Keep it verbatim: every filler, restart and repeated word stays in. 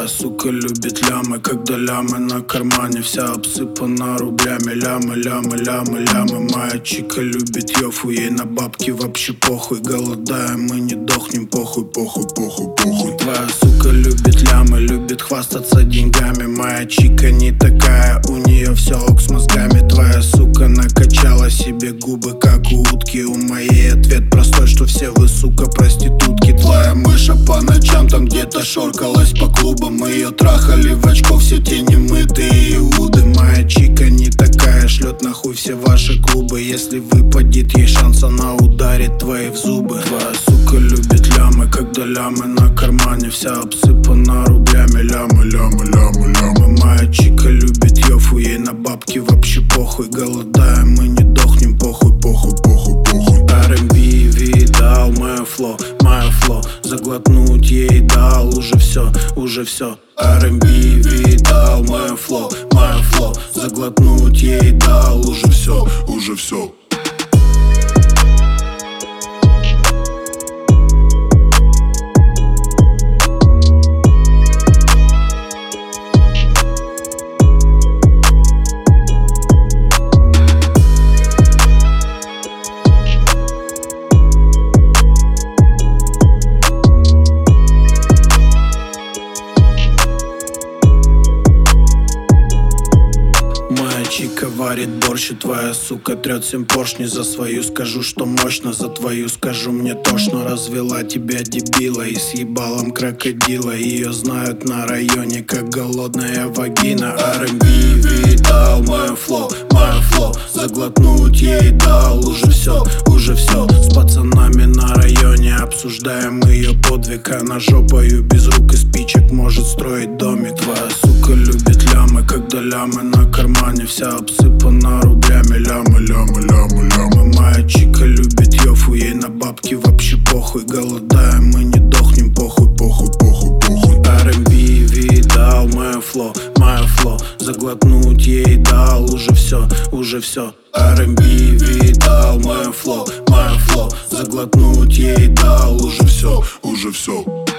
Твоя сука любит лямы, когда лямы на кармане, вся обсыпана рублями. Лямы, лямы, лямы, лямы. Моя чика любит йофу, ей на бабки вообще похуй. Голодаем, мы не дохнем, похуй, похуй, похуй, похуй. Твоя сука любит лямы, любит хвастаться деньгами. Моя чика не такая, у нее все ок с мозгами. Твоя сука накачала себе губы, как у утки. У моей ответ простой, что все вы, сука, проститутки. Твоя мыша по ночам там где-то шоркалась по клубам. Мы ее трахали в очко, все те немытые иуды. Моя чика не такая, шлет нахуй все ваши клубы. Если выпадет ей шанс, она ударит твои в зубы. Твоя сука любит лямы, когда лямы на кармане, вся обсыпана рублями. Лямы, лямы, лямы, лямы. Моя чика любит йофу, ей на бабки вообще похуй. Голодаем, мы не дохнем, похуй, похуй, похуй, похуй. ар энд би видал мое фло, мое фло. Заглотнуть ей дал уже все, уже все. ар энд би видал мое фло, мое фло. Заглотнуть ей дал уже все, уже все. Чика варит борщ, и твоя сука трет семь поршней. За свою скажу, что мощно, за твою скажу, мне тошно. Развела тебя дебила и с ебалом крокодила. Ее знают на районе как голодная вагина. ар энд би видал мое фло, мое фло. Заглотнуть ей дал уже все, уже все. С пацанами на районе обсуждаем ее подвиг. Она жопою без рук и спичек может строить домик. Твоя сука любит лямы, когда лямы на кармане, вся обсыпана рублями. Лямы, лямы, лямы, лямы. Моя чика любит йофу, ей на бабки вообще похуй. Голодаем, мы не дохнем, похуй, похуй, похуй, похуй. ар энд би видал мое фло, мое фло. Заглотнуть ей дал уже все, уже все. ар энд би видал мое фло, мое фло. Заглотнуть ей дал уже все, уже все.